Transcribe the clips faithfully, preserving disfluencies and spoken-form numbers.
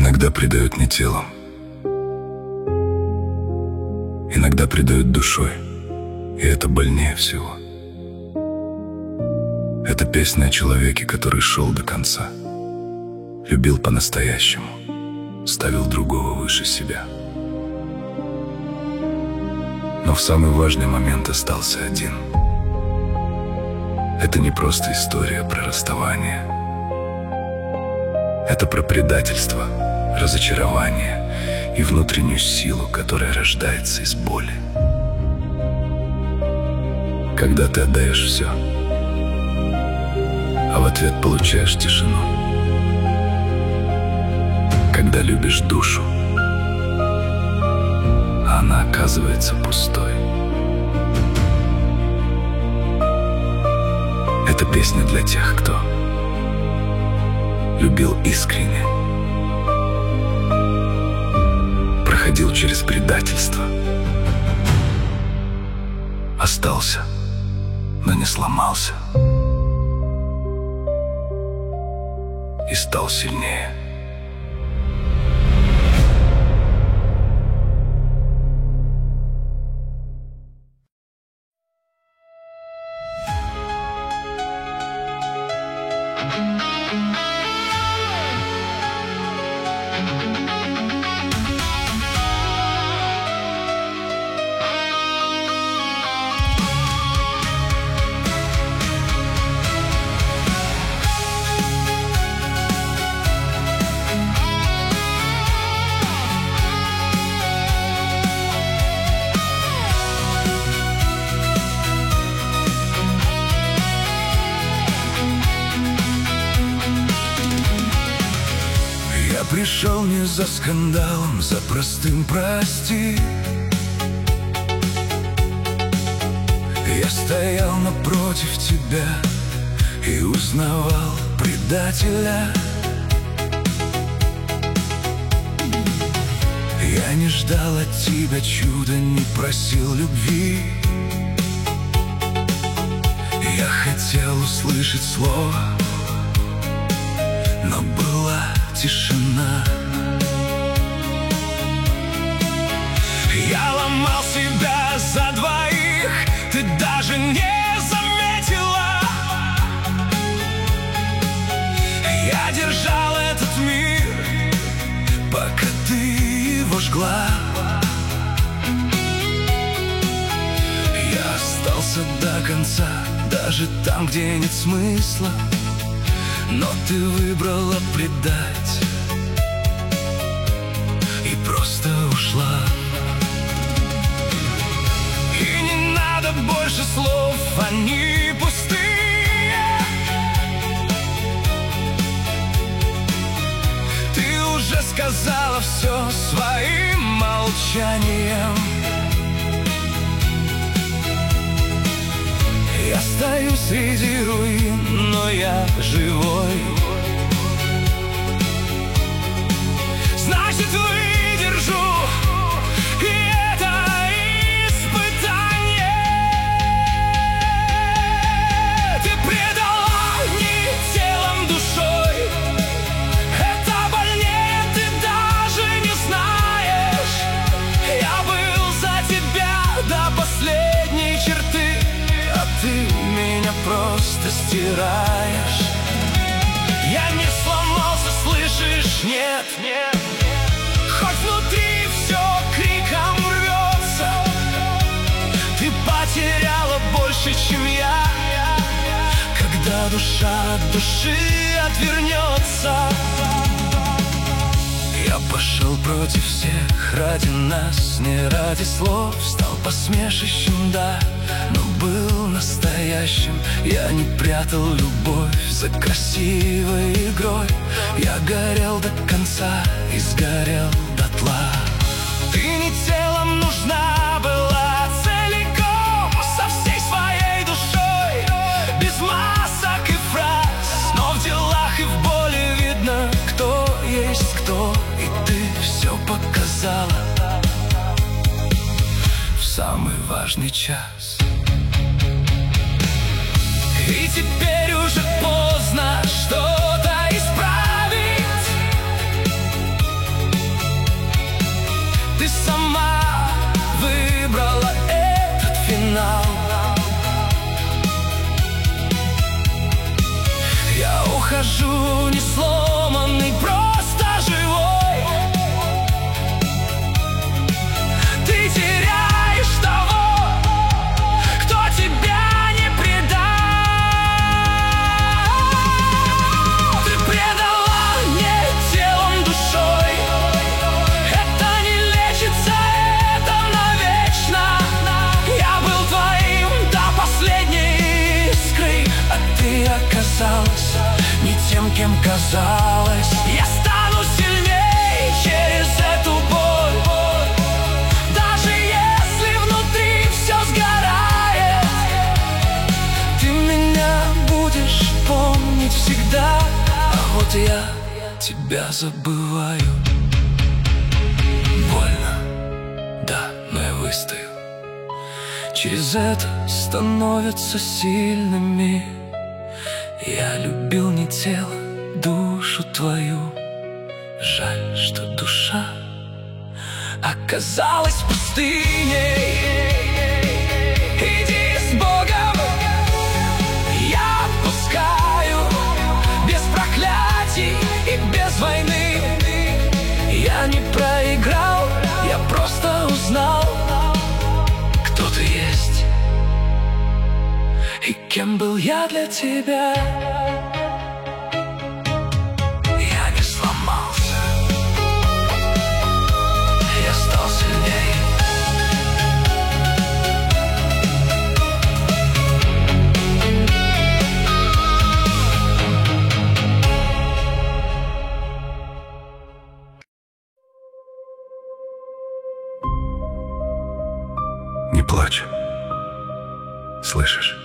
Иногда предают не телом, иногда предают душой, и это больнее всего. Это песня о человеке, который шел до конца, любил по-настоящему, ставил другого выше себя. Но в самый важный момент остался один. Это не просто история про расставание. Это про предательство, разочарование и внутреннюю силу, которая рождается из боли. Когда ты отдаешь все, а в ответ получаешь тишину. Когда любишь душу, а она оказывается пустой. Это песня для тех, кто любил искренне, проходил через предательство, остался, но не сломался и стал сильнее. Пришел не за скандалом, за простым прости. Я стоял напротив тебя и узнавал предателя. Я не ждал от тебя чуда, не просил любви. Я хотел услышать слово, но была тишина. Я ломал себя за двоих, ты даже не заметила. Я держал этот мир, пока ты его жгла. Я остался до конца, даже там, где нет смысла. Но ты выбрала предать и просто ушла. И не надо больше слов, они пустые. Ты уже сказала все своим молчанием. Я стою среди руин, но я живой. Значит, выдержу и это испытание. Ты предала не телом, душой. Это больнее, ты даже не знаешь. Я был за тебя до последней черты, а ты меня просто стираешь. Я не сломался, слышишь? Нет, нет. Хоть внутри все криком рвется, ты потеряла больше, чем я. Когда душа от души отвернется, я пошел против всех ради нас, не ради слов. Стал посмешищем, да, но был настоящим. Я не прятал любовь за красивой игрой. Я горел до конца и сгорел дотла. Ты не телом нужна была, целиком, со всей своей душой, без масок и фраз. Но в делах и в боли видно, кто есть кто. И ты все показала в самый важный час. И теперь уже поздно что-то исправить. скажу, не сломанный, просто живой. Ты теряешь того, кто тебя не предал. Ты предала мне телом, душой. Это не лечится, это навечно. Я был твоим до последней искры, а ты оказалась не тем, кем казалось. Я стану сильней через эту боль, даже если внутри все сгорает. Ты меня будешь помнить всегда, а вот я тебя забываю. Больно, да, но я выстою. Через это становятся сильными. Я любил не тело, душу твою. Жаль, что душа оказалась пустыней. Иди с Богом, я отпускаю, без проклятий и без войны. Я не проиграл, я просто узнал, кто ты есть и кем был я для тебя. Я не сломался, я стал сильнее. Не плачь. Слышишь?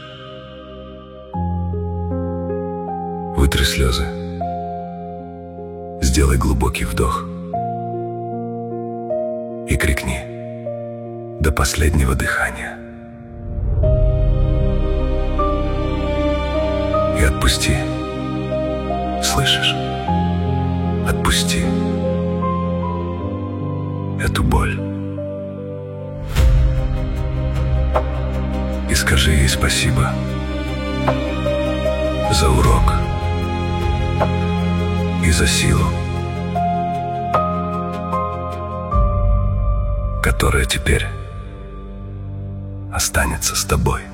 Вытри слезы. Сделай глубокий вдох и крикни до последнего дыхания. И отпусти. Слышишь? Отпусти эту боль. И скажи ей спасибо за урок и за силу, которая теперь останется с тобой.